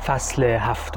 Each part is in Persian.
فصل 7.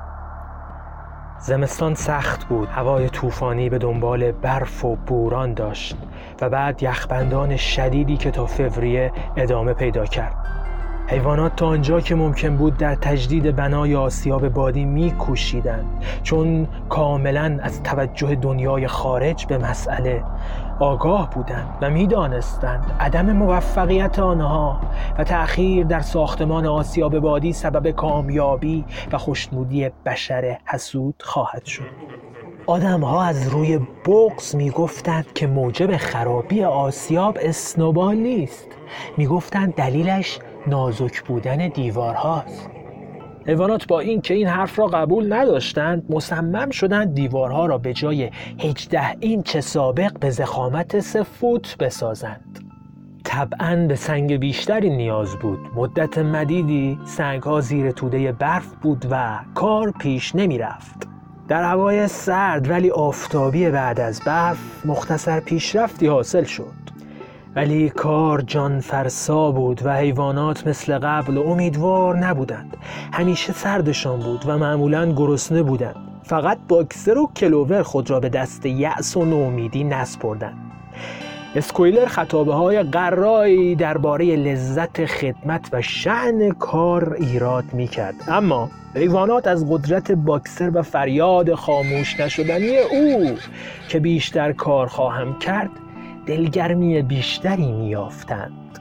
زمستان سخت بود. هوای طوفانی به دنبال برف و بوران داشت و بعد یخبندان شدیدی که تا فوریه ادامه پیدا کرد. حیوانات تا آنجا که ممکن بود در تجدید بنای آسیاب بادی می‌کوشیدند، چون کاملاً از توجه دنیای خارج به مسئله آگاه بودند و می‌دانستند عدم موفقیت آنها و تأخیر در ساختمان آسیاب بادی سبب کامیابی و خوشنودی بشر حسود خواهد شد. آدم‌ها از روی بغض می‌گفتند که موجب خرابی آسیاب اسنوبال نیست. می‌گفتند دلیلش نازک بودن دیوارهاست. حیوانات با این که این حرف را قبول نداشتند، مصمم شدند دیوارها را به جای 18 اینچ سابق به ضخامت 3 فوت بسازند. طبعاً به سنگ بیشتری نیاز بود. مدت مدیدی سنگ‌ها زیر توده برف بود و کار پیش نمی رفت. در هوای سرد ولی آفتابی بعد از برف مختصر پیشرفتی حاصل شد. ولی کار جان فرسا بود و حیوانات مثل قبل امیدوار نبودند. همیشه سردشان بود و معمولاً گرسنه بودند. فقط باکسر و کلوور خود را به دست یأس و نومیدی نسپردند. اسکویلر خطابه‌های قرایی درباره لذت خدمت و شأن کار ایراد می‌کرد، اما حیوانات از قدرت باکسر و فریاد خاموش نشدنی او که بیشتر کار خواهم کرد دلگرمی بیشتری می‌یافتند.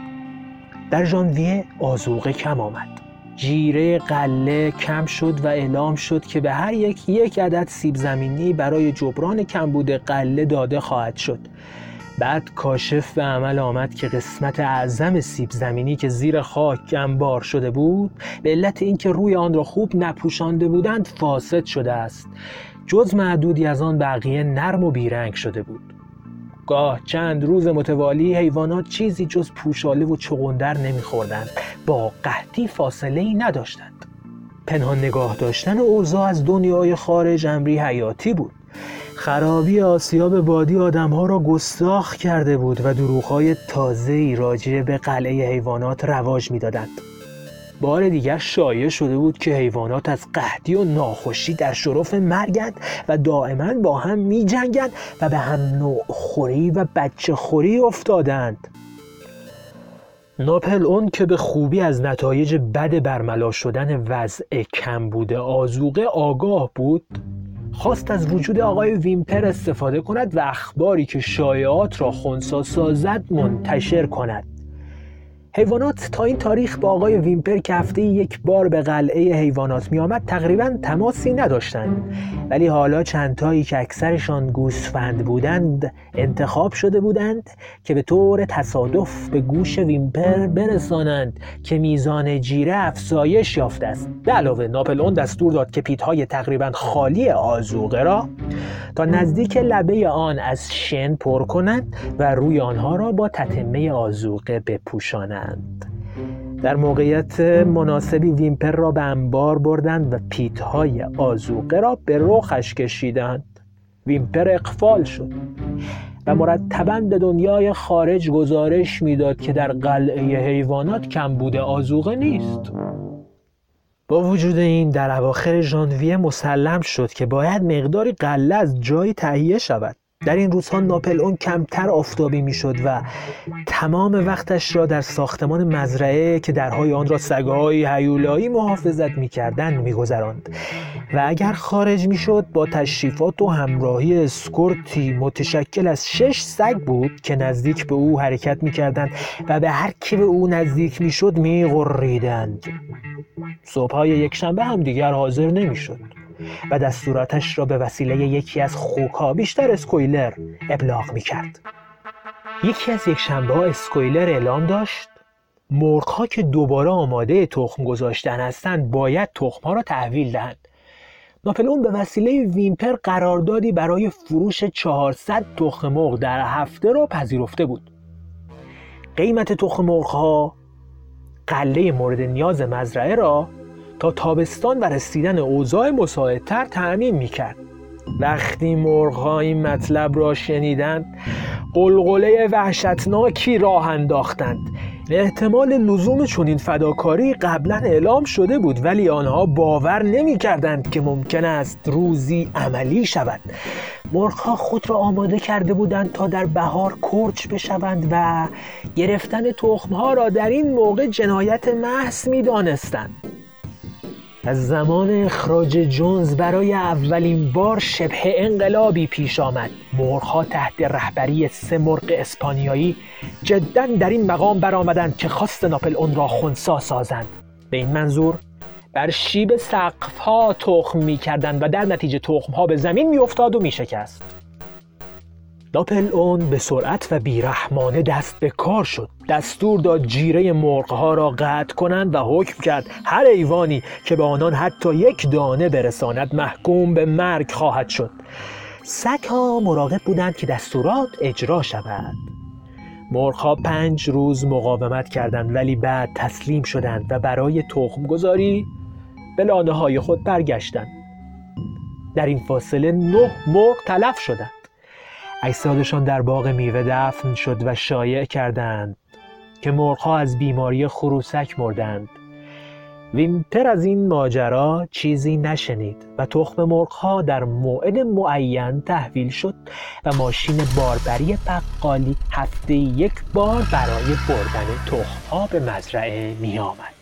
در ژانویه آذوقه کم آمد. جیره غله کم شد و اعلام شد که به هر یک عدد سیب زمینی برای جبران کمبود غله داده خواهد شد. بعد کاشف به عمل آمد که قسمت اعظم سیب زمینی که زیر خاک انبار شده بود به علت اینکه روی آن را خوب نپوشانده بودند فاسد شده است. جز معدودی از آن بقیه نرم و بیرنگ شده بود. گاه چند روز متوالی حیوانات چیزی جز پوشاله و چغندر نمی‌خوردند. با قحطی فاصله‌ای نداشتند. پنهان نگاه داشتن اوضاع از دنیای خارج امری حیاتی بود. خرابی آسیاب بادی آدم‌ها را گستاخ کرده بود و دروغ‌های تازه‌ای راجع به قلعه حیوانات رواج می‌دادند. بار دیگر شایع شده بود که حیوانات از قحطی و ناخوشی در شرف مرگند و دائما با هم می جنگند و به هم نوع خوری و بچه خوری افتادند. ناپلئون که به خوبی از نتایج بد برملا شدن وضع کمبود آذوقه آگاه بود، خواست از وجود آقای ویمپر استفاده کند و اخباری که شایعات را خنثی سازد منتشر کند. حیوانات تا این تاریخ با آقای ویمپر که هفته‌ای یک بار به قلعه حیوانات می آمد تقریباً تماسی نداشتند، ولی حالا چندتایی که اکثرشان گوسفند بودند انتخاب شده بودند که به طور تصادف به گوش ویمپر برسانند که میزان جیره افزایش یافته است. به علاوه ناپلئون دستور داد که پیت‌های تقریباً خالی آذوقه را تا نزدیک لبه آن از شن پر کنند و روی آنها را با تتمه آذوقه بپوشانند. در موقعیت مناسبی ویمپر را به انبار بردند و پیت‌های آذوقه را به رخش کشیدند. ویمپر اقفال شد و مرتباً به دنیای خارج گزارش میداد که در قلعه حیوانات کمبود آذوقه نیست. با وجود این در اواخر ژانویه مسلم شد که باید مقداری غله از جایی تهیه شود. در این روزها ناپلئون کمتر آفتابی میشد و تمام وقتش را در ساختمان مزرعه که درهای آن را سگ‌های هیولایی محافظت می‌کردند می‌گذراند و اگر خارج میشد با تشریفات و همراهی اسکورتی متشکل از 6 سگ بود که نزدیک به او حرکت می‌کردند و به هر کی به او نزدیک میشد می‌غریدند. صبح‌های یکشنبه هم دیگر حاضر نمی‌شد و دستوراتش را به وسیله یکی از خوک‌ها، بیشتر اسکویلر، ابلاغ می‌کرد. یکی از یکشنبه‌ها اسکویلر اعلام داشت مرغ‌ها که دوباره آماده تخم گذاشتن هستند باید تخم‌ها را تحویل دهند. ناپلئون به وسیله ویمپر قراردادی برای فروش 400 تخم مرغ در هفته را پذیرفته بود. قیمت تخم مرغ‌ها غله مورد نیاز مزرعه را تا تابستان و رسیدن اوضاع مساعدتر تأمین می‌کرد. وقتی مرغ‌ها این مطلب را شنیدند، غلغله وحشتناکی راه انداختند. احتمال لزوم چنین فداکاری قبلا اعلام شده بود، ولی آنها باور نمی‌کردند که ممکن است روزی عملی شود. مرغ‌ها خود را آماده کرده بودند تا در بهار کرچ بشوند و گرفتن تخم‌ها را در این موقع جنایت محض می‌دانستند. از زمان اخراج جونز برای اولین بار شبه انقلابی پیش آمد. مرغ‌ها تحت رهبری 3 مرغ اسپانیایی جداً در این مقام برآمدند که خواست ناپلئون را خنثی سازند. به این منظور بر شیب سقف‌ها تخم می‌کردند و در نتیجه تخم‌ها به زمین می‌افتاد و می‌شکست. ناپلئون به سرعت و بیرحمانه دست به کار شد. دستور داد جیره مرغ‌ها را قطع کنند و حکم کرد هر حیوانی که به آنان حتی یک دانه برساند محکوم به مرگ خواهد شد. سگ‌ها مراقب بودند که دستورات اجرا شود. مرغ‌ها 5 روز مقاومت کردند ولی بعد تسلیم شدند و برای تخم گذاری به لانه‌های خود برگشتند. در این فاصله 9 مرغ تلف شدند. اجسادشان در باغ میوه دفن شد و شایع کردند که مرغ‌ها از بیماری خروسک مردند. ویمپر از این ماجرا چیزی نشنید و تخم مرغ‌ها در موعد معین تحویل شد و ماشین باربری بقالی هفته 1 بار برای بردن تخم‌ها به مزرعه می آمد.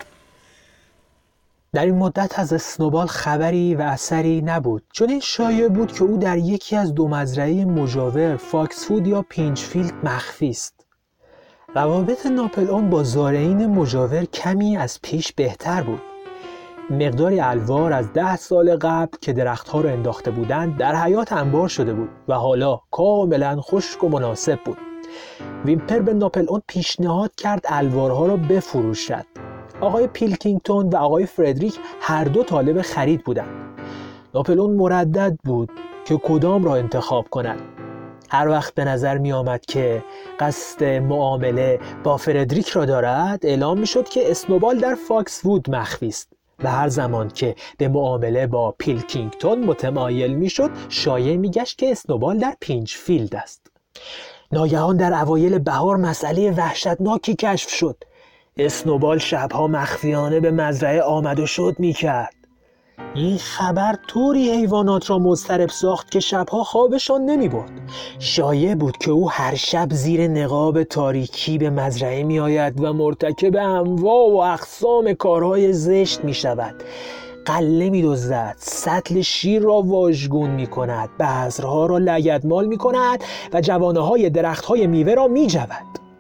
در این مدت از اسنوبال خبری و اثری نبود، چون این شایع بود که او در یکی از 2 مزرعه مجاور فاکسفود یا پینچفیلد مخفی است. روابط ناپلئون با زارعین مجاور کمی از پیش بهتر بود. مقداری الوار از 10 سال قبل که درختها را انداخته بودند در حیاط انبار شده بود و حالا کاملا خشک و مناسب بود. ویمپر به ناپلئون پیشنهاد کرد الوارها را بفروشد. آقای پیلکینگتون و آقای فردریک هر دو طالب خرید بودند. ناپلئون مردد بود که کدام را انتخاب کند. هر وقت به نظر می آمد که قصد معامله با فردریک را دارد، اعلام می شد که اسنوبال در فاکسوود مخفی است و هر زمان که به معامله با پیلکینگتون متمایل می شد، شایع می گشت که اسنوبال در پینچفیلد است. ناگهان در اوایل بهار مسئله وحشتناکی کشف شد. اسنوبال شبها مخفیانه به مزرعه آمد و شد می کرد. این خبر طوری حیوانات را مضطرب ساخت که شبها خوابشان نمی برد. شایع بود که او هر شب زیر نقاب تاریکی به مزرعه می آید و مرتکب انواع و اقسام کارهای زشت می شود. قله می دزدد، سطل شیر را واژگون می کند، بذرها را لگدمال می کند و جوانه های درخت های میوه را می جود.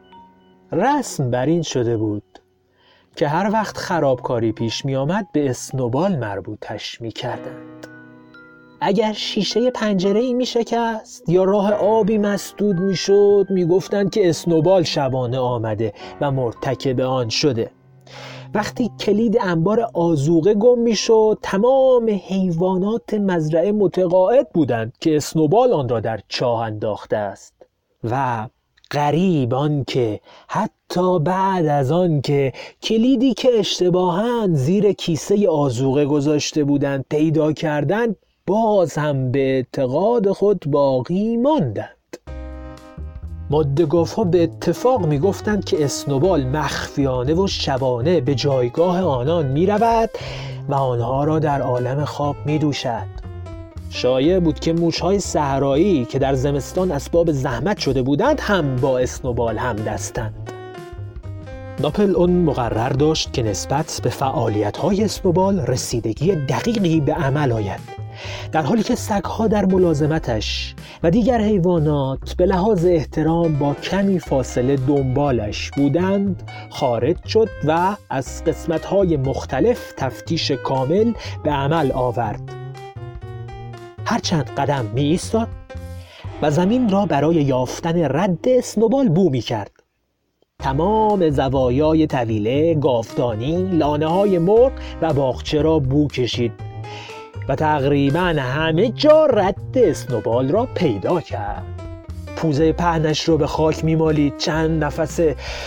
رسم بر این شده بود که هر وقت خرابکاری پیش می آمد به اسنوبال مربوطش می کردند. اگر شیشه پنجره‌ای می شکست یا راه آبی مسدود می شد، می گفتند که اسنوبال شبانه آمده و مرتکب آن شده. وقتی کلید انبار آذوقه گم می شد، تمام حیوانات مزرعه متقاعد بودند که اسنوبال آن را در چاه انداخته است. و غریب آن که حتی بعد از آن که کلیدی که اشتباهاً زیر کیسه آذوقه گذاشته بودند پیدا کردند، باز هم به اعتقاد خود باقی ماندند. ماده‌گاوها به اتفاق می گفتند که اسنوبال مخفیانه و شبانه به جایگاه آنان می رود و آنها را در عالم خواب می دوشد. شایع بود که موش‌های صحرایی که در زمستان اسباب زحمت شده بودند هم با اسنوبال هم دستند. ناپلئون مقرر داشت که نسبت به فعالیت‌های اسنوبال رسیدگی دقیقی به عمل آید، در حالی که سگ‌ها در ملازمتش و دیگر حیوانات به لحاظ احترام با کمی فاصله دنبالش بودند. خارج شد و از قسمت‌های مختلف تفتیش کامل به عمل آورد. هر چند قدم می ایستاد و زمین را برای یافتن رد اسنوبال بو می کرد. تمام زوایای طویله، گاودانی، لانه های مرغ و باغچه را بو کشید و تقریباً همه جا رد اسنوبال را پیدا کرد. پوزه پهنش را به خاک می مالید، چند نفس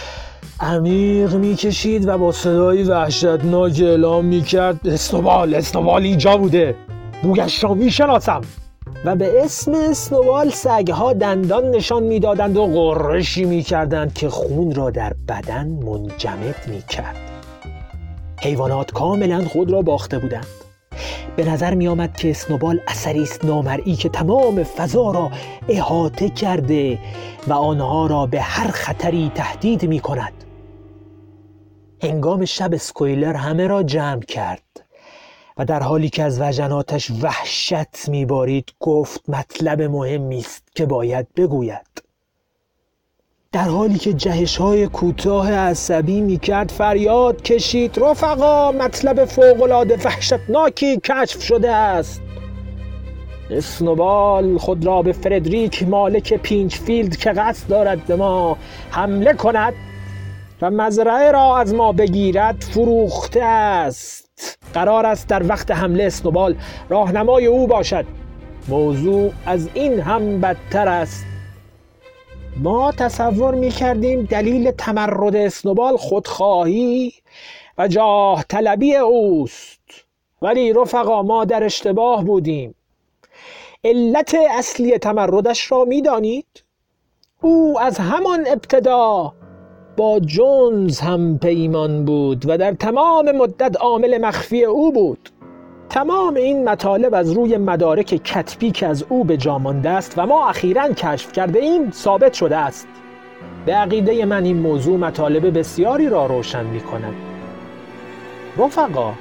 عمیق می کشید و با صدایی وحشتناک اعلام می کرد اسنوبال اینجا بوده، بویش را می شناسم. و به اسم اسنوبال سگها دندان نشان میدادند و غرشی میکردند که خون را در بدن منجمد میکرد. حیوانات کاملا خود را باخته بودند. به نظر می آمد که اسنوبال اثری است نامرئی که تمام فضا را احاطه کرده و آنها را به هر خطری تهدید می کند. هنگام شب اسکویلر همه را جمع کرد و در حالی که از وجناتش وحشت می بارید گفت مطلب مهمی است که باید بگوید. در حالی که جهش‌های کوتاه عصبی می‌کرد فریاد کشید: رفقا، مطلب فوق‌العاده وحشتناکی کشف شده است. اسنوبال خود را به فردریک مالک پینچفیلد که قصد دارد به ما حمله کند و مزرعه را از ما بگیرد فروخته است. قرار است در وقت حمله اسنوبال راهنمای او باشد. موضوع از این هم بدتر است. ما تصور می‌کردیم دلیل تمرد اسنوبال خودخواهی و جاه طلبی اوست، ولی رفقا ما در اشتباه بودیم. علت اصلی تمردش را می‌دانید؟ او از همان ابتدا با جونز هم پیمان بود و در تمام مدت عامل مخفی او بود. تمام این مطالب از روی مدارک کتبی که از او به جا مانده است و ما اخیراً کشف کرده ایم ثابت شده است. به عقیده من این موضوع مطالب بسیاری را روشن می کند. رفقا،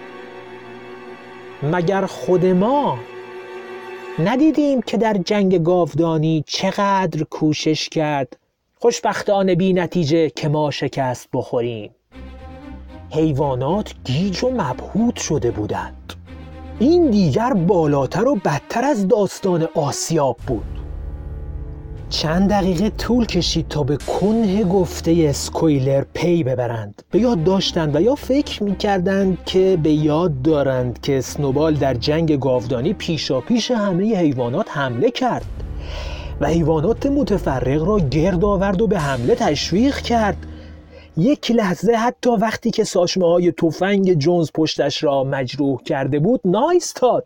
مگر خود ما ندیدیم که در جنگ گاودانی چقدر کوشش کرد خوشبختانه بی نتیجه که ما شکست بخوریم؟ حیوانات گیج و مبهوت شده بودند. این دیگر بالاتر و بدتر از داستان آسیاب بود. چند دقیقه طول کشید تا به کنه گفته اسکویلر پی ببرند. به یاد داشتند و یا فکر می‌کردند که به یاد دارند که اسنوبال در جنگ گاودانی پیشاپیش همه حیوانات حمله کرد و حیوانات متفرق را گرد آورد و به حمله تشویق کرد. یک لحظه حتی وقتی که ساچمه‌های تفنگ جونز پشتش را مجروح کرده بود نایستاد.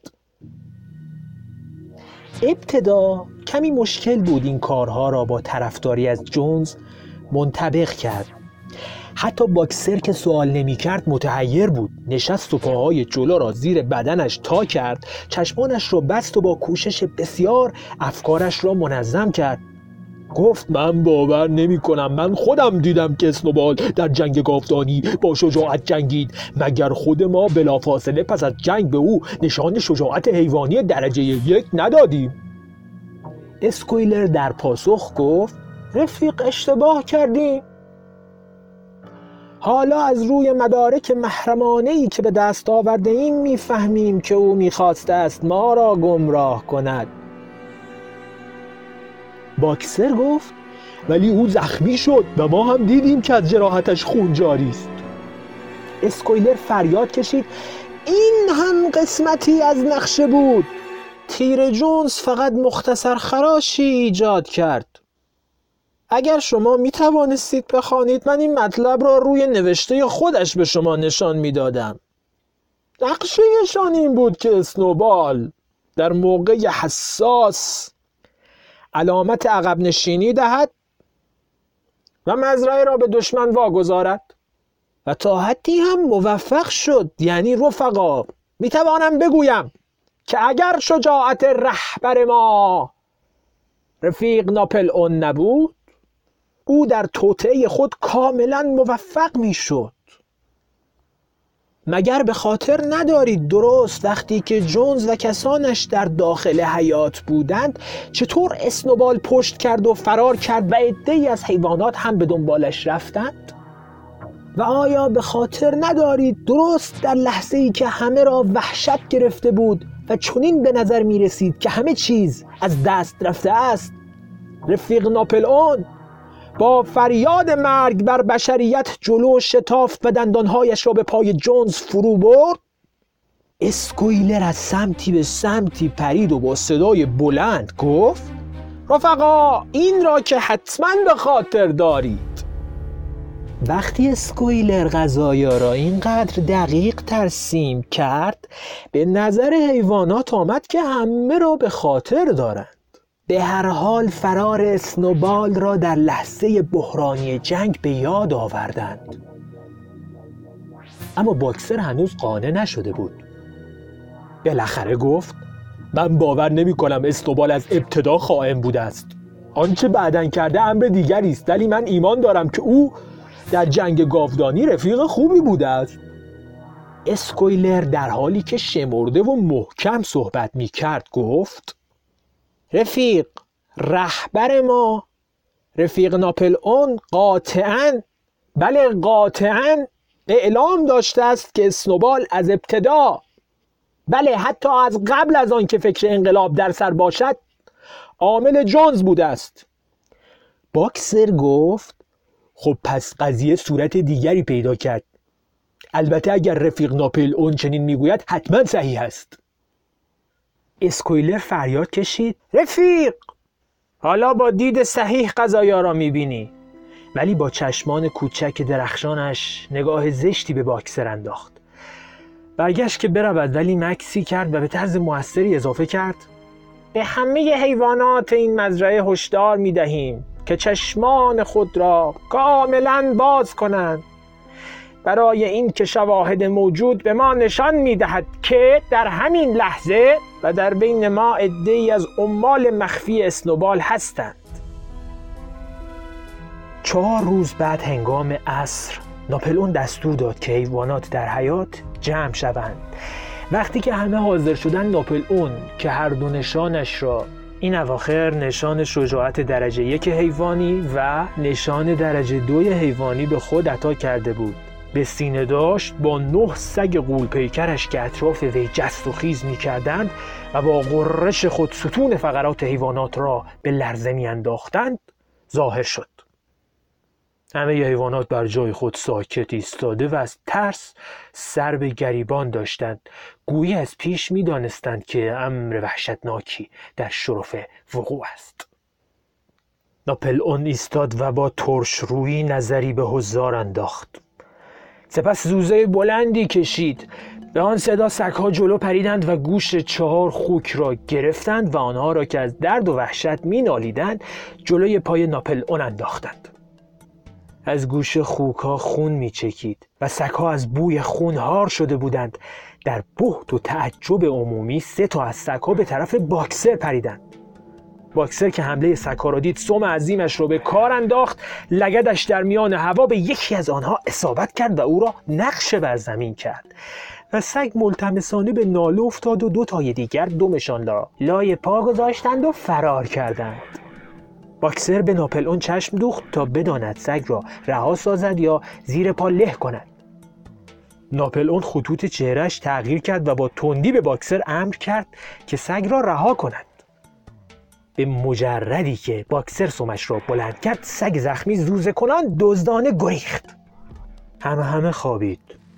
ابتدا کمی مشکل بود این کارها را با طرفداری از جونز منطبق کرد. حتی باکسر که سوال نمی کرد متحیر بود. نشست و پاهای جلو را زیر بدنش تا کرد، چشمانش را بست و با کوشش بسیار افکارش را منظم کرد. گفت من باور نمی کنم. من خودم دیدم که اسنوبال در جنگ گاودانی با شجاعت جنگید. مگر خود ما بلافاصله پس از جنگ به او نشان شجاعت حیوانی درجه 1 ندادیم؟ اسکویلر در پاسخ گفت رفیق اشتباه کردیم. حالا از روی مدارک محرمانه‌ای که به دست آورده ایم میفهمیم که او میخواسته است ما را گمراه کند. باکسر گفت ولی او زخمی شد و ما هم دیدیم که از جراحتش خون جاری است. اسکویلر فریاد کشید این هم قسمتی از نقشه بود. تیر جونز فقط مختصر خراشی ایجاد کرد. اگر شما می توانستید بخوانید من این مطلب را روی نوشته خودش به شما نشان می دادم. نقشه‌شان این بود که اسنوبال در موقع حساس علامت عقب نشینی دهد و مزرعه را به دشمن واگذارد و تا حدی هم موفق شد. یعنی رفقا می توانم بگویم که اگر شجاعت رهبر ما رفیق ناپلئون نبود او در توطئه خود کاملا موفق می شد. مگر به خاطر ندارید درست وقتی که جونز و کسانش در داخل حیات بودند چطور اسنوبال پشت کرد و فرار کرد و عده‌ای از حیوانات هم به دنبالش رفتند؟ و آیا به خاطر ندارید درست در لحظه‌ای که همه را وحشت گرفته بود و چنین به نظر می رسید که همه چیز از دست رفته است رفیق ناپلئون با فریاد مرگ بر بشریت جلو شتافت و دندانهایش را به پای جونز فرو برد؟ اسکویلر از سمتی به سمتی پرید و با صدای بلند گفت رفقا این را که حتما به خاطر دارید. وقتی اسکویلر غذایا را اینقدر دقیق ترسیم کرد، به نظر حیوانات آمد که همه را به خاطر دارند. به هر حال فرار اسنوبال را در لحظه بحرانی جنگ به یاد آوردند. اما باکسر هنوز قانع نشده بود. بالاخره گفت: من باور نمی کنم اسنوبال از ابتدا خائن بوده است. آنچه بعداً کرده امر دیگری است، ولی من ایمان دارم که او در جنگ گاودانی رفیق خوبی بوده است. اسکویلر در حالی که شمرده و محکم صحبت می کرد گفت: رفیق رهبر ما، رفیق ناپلئون قاطعاً، بله قاطعاً اعلام داشته است که اسنوبال از ابتدا، بله حتی از قبل از آن که فکر انقلاب در سر باشد، عامل جونز بوده است. باکسر گفت: خب پس قضیه صورت دیگری پیدا کرد. البته اگر رفیق ناپلئون چنین میگوید حتما صحیح است. اسکویلر فریاد کشید: رفیق، حالا با دید صحیح قضایا را میبینی. ولی با چشمان کوچک درخشانش نگاه زشتی به باکسر انداخت. برگشت که برود، ولی مکسی کرد و به طرز موثری اضافه کرد: به همه حیوانات این مزرعه هشدار میدهیم که چشمان خود را کاملا باز کنند، برای این که شواهد موجود به ما نشان میدهد که در همین لحظه و در بین ما عده‌ای از عمال مخفی اسنوبال هستند. 4 روز بعد هنگام عصر ناپلئون دستور داد که حیوانات در حیاط جمع شوند. وقتی که همه حاضر شدند، ناپلئون که هر دو نشانش را این اواخر نشان شجاعت درجه 1 حیوانی و نشان درجه 2 حیوانی به خود عطا کرده بود، به سینه داشت، با 9 سگ غول پیکرش که اطراف وی جست و خیز می کردند و با غرش خود ستون فقرات حیوانات را به لرزه می انداختند ظاهر شد. همه حیوانات بر جای خود ساکت ایستاده و از ترس سر به گریبان داشتند، گویی از پیش می دانستند که امر وحشتناکی در شرف وقوع است. ناپلئون ایستاد و با ترش رویی نظری به حضار انداخت. سپس زوزه بلندی کشید. به آن صدا سگ‌ها جلو پریدند و گوش 4 خوک را گرفتند و آنها را که از درد و وحشت می نالیدند جلوی پای ناپلئون انداختند. از گوش خوک‌ها خون می چکید و سگ‌ها از بوی خون هار شده بودند. در بهت و تعجب عمومی 3 تا از سگ‌ها به طرف باکسر پریدند. باکسر که حمله سگ‌ها را دید، سم عظیمش را به کار انداخت، لگدش در میان هوا به یکی از آنها اصابت کرد و او را نقش بر زمین کرد و سگ ملتمسانه به ناله افتاد و 2 تای دیگر دمشان را لای پا گذاشتند و فرار کردند. باکسر به ناپلئون چشم دوخت تا بداند سگ را رها سازد یا زیر پا له کند. ناپلئون خطوط چهرهش تغییر کرد و با تندی به باکسر امر کرد که سگ را رها کند. به مجردی که باکسر سمش را بلند کرد، سگ زخمی زوزه کنان دزدانه گریخت. همه خوابید.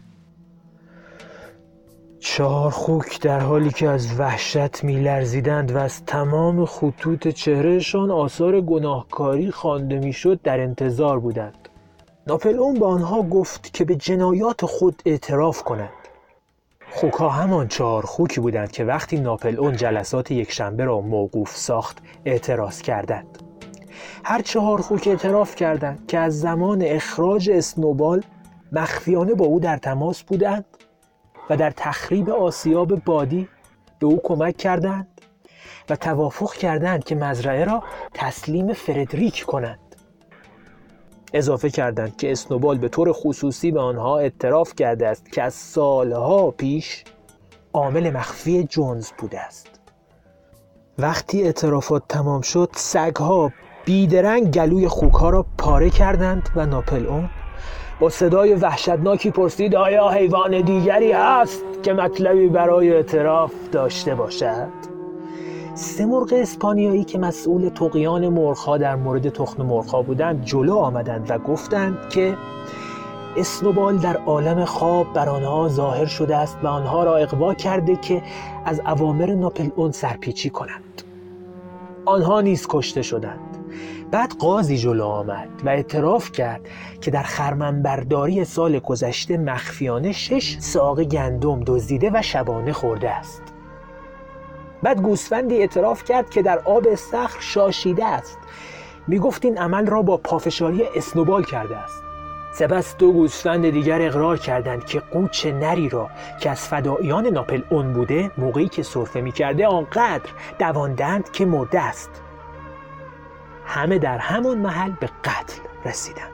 4 خوک در حالی که از وحشت می لرزیدند و از تمام خطوط چهرهشان آثار گناهکاری خوانده می شد در انتظار بودند. ناپلئون به آنها گفت که به جنایات خود اعتراف کنند. خوک‌ها همان 4 خوکی بودند که وقتی ناپلئون جلسات یکشنبه را موقوف ساخت اعتراض کردند. هر 4 خوک اعتراف کردند که از زمان اخراج اسنوبال مخفیانه با او در تماس بودند و در تخریب آسیاب بادی به او کمک کردند و توافق کردند که مزرعه را تسلیم فردریک کنند. اضافه کردند که اسنوبال به طور خصوصی به آنها اعتراف کرده است که از سالها پیش عامل مخفی جونز بوده است. وقتی اعترافات تمام شد، سگ‌ها بیدرنگ گلوی خوک‌ها را پاره کردند و ناپلئون با صدای وحشتناکی پرسید: آیا حیوان دیگری هست که مطلبی برای اعتراف داشته باشد؟ 3 مرغ اسپانیایی که مسئول طغیان مرغ‌ها در مورد تخم مرغ‌ها بودند جلو آمدند و گفتند که اسنوبال در عالم خواب بر آنها ظاهر شده است و آنها را اغوا کرده که از اوامر ناپلئون سرپیچی کنند. آنها نیز کشته شدند بعد قاضی جلو آمد و اعتراف کرد که در خرمنبرداری سال گذشته مخفیانه 6 ساق گندم دزدیده و شبانه خورده است. بعد گوسفندی اعتراف کرد که در آب صخر شاشیده است. میگفت این عمل را با پافشاری اسنوبال کرده است. سپس 2 گوسفند دیگر اقرار کردند که قوچ نری را که از فداییان ناپل اون بوده موقعی که سرفه میکرده آنقدر دواندند که مرده است. همه در همون محل به قتل رسیدند.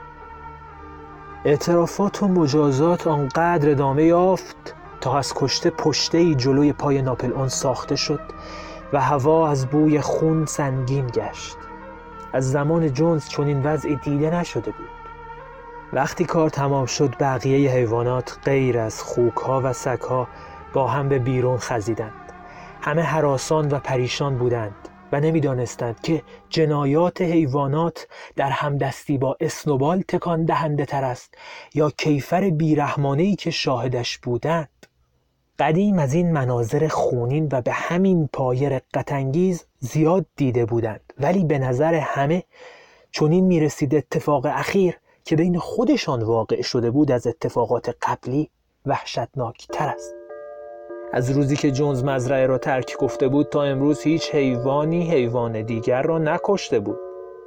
اعترافات و مجازات آنقدر ادامه یافت تا از کشته پشته‌ای جلوی پای ناپل اون ساخته شد و هوا از بوی خون سنگین گشت. از زمان جونز چنین وضعی دیده نشده بود. وقتی کار تمام شد بقیه حیوانات غیر از خوک‌ها و سگ‌ها با هم به بیرون خزیدند. همه هراسان و پریشان بودند و نمی‌دانستند که جنایات حیوانات در همدستی با اسنوبال تکان دهنده تر است یا کیفر بیرحمانه‌ای که شاهدش بودند. قدیم از این مناظر خونین و به همین پایه رقت‌انگیز زیاد دیده بودند، ولی به نظر همه چنین می‌رسید اتفاق اخیر که بین خودشان واقع شده بود از اتفاقات قبلی وحشتناک تر است. از روزی که جونز مزرعه را ترک گفته بود تا امروز هیچ حیوانی حیوان دیگر را نکشته بود.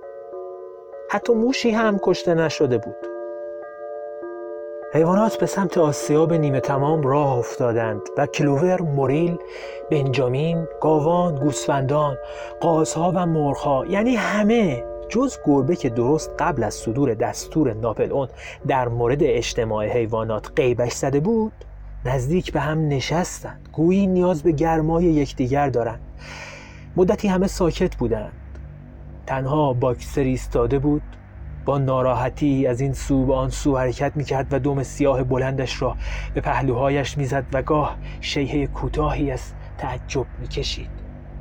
حتی موشی هم کشته نشده بود. حیوانات به سمت آسیاب نیمه تمام راه افتادند و کلوور، موریل، بنجامین، گاوان، گوسفندان، قازها و مرغ‌ها، یعنی همه جز گربه که درست قبل از صدور دستور ناپل اون در مورد اجتماع حیوانات غیبش زده بود، نزدیک به هم نشستند، گویی نیاز به گرمای یکدیگر دارند. مدتی همه ساکت بودند. تنها باکسر ایستاده بود، با ناراحتی از این سو به آن سو حرکت میکرد و دم سیاه بلندش را به پهلوهایش میزد و گاه شیهه کوتاهی از تعجب میکشید.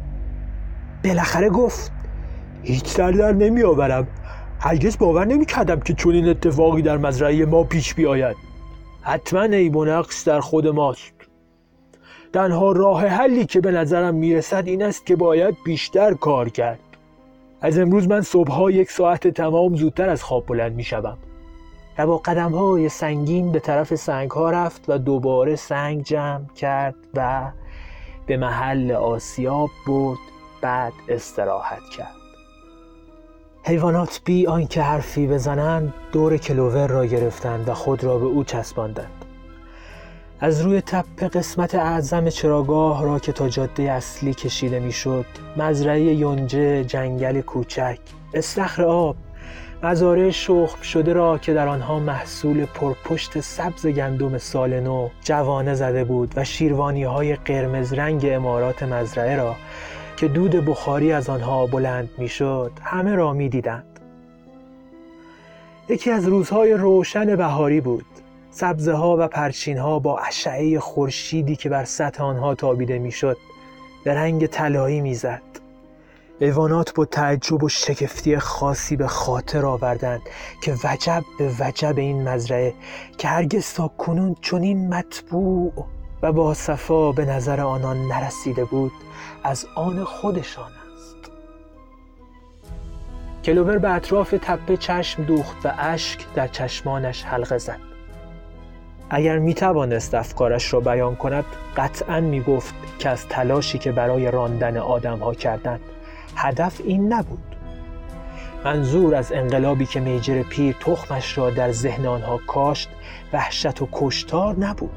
بالاخره گفت: هیچ سر در نمی آورم. هرگز باور نمی کردم که چنین اتفاقی در مزرعه ما پیش بیاید. حتما عیب و نقص در خود ماست. تنها راه حلی که به نظرم میرسد این است که باید بیشتر کار کرد. از امروز من صبحها 1 ساعت تمام زودتر از خواب بلند می شدم. و با قدم‌های سنگین به طرف سنگ‌ها رفت و دوباره سنگ جمع کرد و به محل آسیاب برد. بعد استراحت کرد. حیوانات بی آنکه حرفی بزنند دور کلوور را گرفتند و خود را به او چسباندند. از روی تپه قسمت اعظم چراگاه را که تا جاده اصلی کشیده میشد، مزرعه یونجه، جنگل کوچک، استخر آب، مزارع شخم شده را که در آنها محصول پرپشت سبز گندم سال نو جوانه زده بود و شیروانی‌های قرمز رنگ عمارات مزرعه را که دود بخاری از آنها بلند میشد همه را می‌دیدند. یکی از روزهای روشن بهاری بود. سبزه‌ها و پرچین‌ها با اشعه خورشیدی که بر سطح آنها تابیده میشد به رنگ طلایی میزد. حیوانات با تعجب و شگفتی خاصی به خاطر آوردند که وجب به وجب این مزرعه که هرگز تاکنون چنین مطبوع و با صفا به نظر آنان نرسیده بود از آن خودشان است. کلوور به اطراف تپه چشم دوخت و اشک در چشمانش حلقه زد. اگر می توانست افکارش را بیان کند قطعاً می گفت که از تلاشی که برای راندن آدم‌ها کردند هدف این نبود. منظور از انقلابی که میجر پیر تخمش را در ذهن آنها کاشت وحشت و کشتار نبود.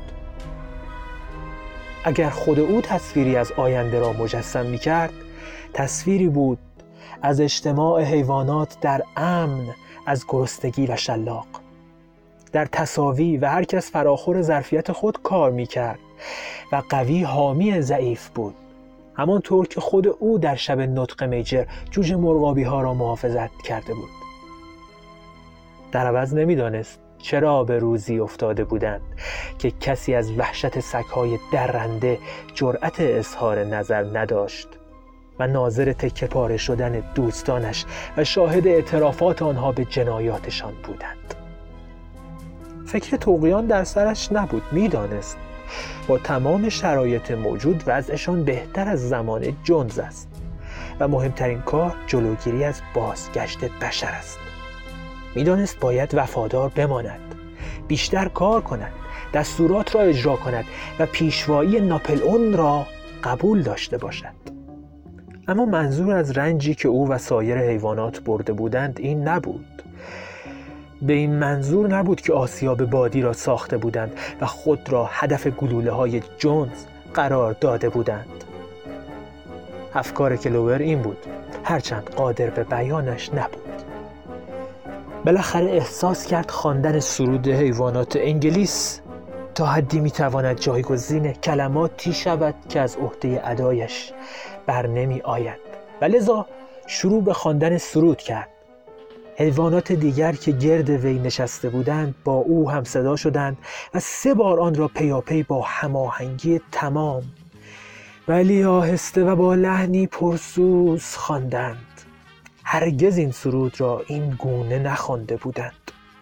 اگر خود او تصویری از آینده را مجسم می کرد، تصویری بود از اجتماع حیوانات در امن از گرسنگی و شلاق، در تساوی و هر کس فراخور ظرفیت خود کار می کرد و قوی حامی ضعیف بود، همانطور که خود او در شب نطق میجر جوجه مرغابی ها را محافظت کرده بود. در عوض نمیدانست چرا به روزی افتاده بودند که کسی از وحشت سگ‌های درنده جرأت اظهار نظر نداشت و ناظر تکه پاره شدن دوستانش و شاهد اعترافات آنها به جنایاتشان بودند. فکر طغیان در سرش نبود. میدانست با تمام شرایط موجود وضعشان بهتر از زمان جونز است و مهمترین کار جلوگیری از بازگشت بشر است. می‌دانست باید وفادار بماند، بیشتر کار کند، دستورات را اجرا کند و پیشوایی ناپلئون را قبول داشته باشد. اما منظور از رنجی که او و سایر حیوانات برده بودند این نبود. به این منظور نبود که آسیاب بادی را ساخته بودند و خود را هدف گلوله‌های جونز قرار داده بودند. افکار کلوور این بود، هرچند قادر به بیانش نبود. بالاخره احساس کرد خواندن سرود حیوانات انگلیس تا حدی میتواند جایگزین کلماتی شود که از عهده ادایش بر نمی آید و لذا شروع به خواندن سرود کرد. حیوانات دیگر که گرد وی نشسته بودند با او هم صدا شدند و 3 بار آن را پیاپی با هماهنگی تمام ولی آهسته و با لحنی پرسوز خواندند. هرگز این سرود را این گونه نخوانده بودند.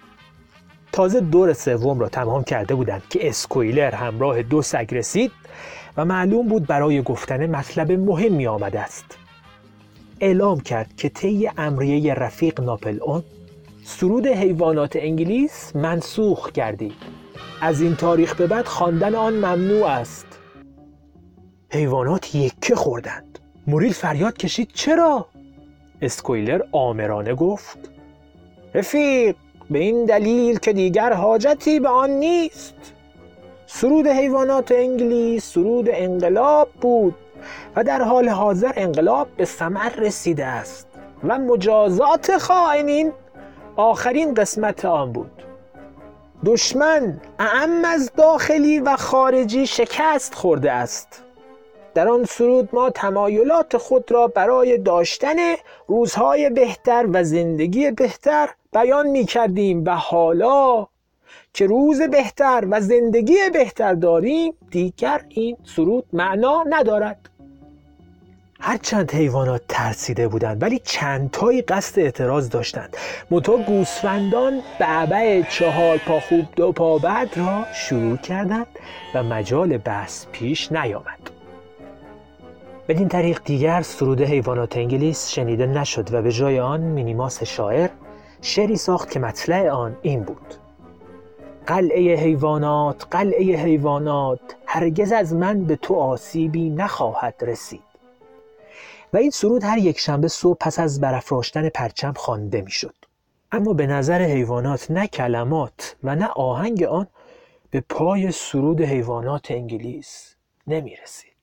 تازه دور سوم را تمام کرده بودند که اسکویلر همراه 2 سگ رسید و معلوم بود برای گفتن مطلب مهمی آمده است. اعلام کرد که طی امریه رفیق ناپلئون سرود حیوانات انگلیس منسوخ گردید. از این تاریخ به بعد خواندن آن ممنوع است. حیوانات یکه خوردند. موریل فریاد کشید چرا؟ اسکویلر آمرانه گفت رفیق، به این دلیل که دیگر حاجتی به آن نیست. سرود حیوانات انگلیس سرود انقلاب بود و در حال حاضر انقلاب به ثمر رسیده است و مجازات خائنین آخرین قسمت آن بود. دشمن اعم از داخلی و خارجی شکست خورده است. در آن سرود ما تمایلات خود را برای داشتن روزهای بهتر و زندگی بهتر بیان می کردیم و حالا که روز بهتر و زندگی بهتر داریم دیگر این سرود معنا ندارد. هرچند حیوانات ترسیده بودند ولی چند تایی قصد اعتراض داشتند. منتها گوسفندان بعبع 4 پا خوب 2 پا بد را شروع کردند و مجال بحث پیش نیامد. بدین طریق دیگر سرود حیوانات انگلیس شنیده نشد و به جای آن مینیماس شاعر شعری ساخت که مطلع آن این بود: قلعه حیوانات، قلعه حیوانات، هرگز از من به تو آسیبی نخواهد رسید. و این سرود هر یک شنبه صبح پس از برافراشتن پرچم خوانده میشد. اما به نظر حیوانات نه کلمات و نه آهنگ آن به پای سرود حیوانات انگلیس نمی رسید.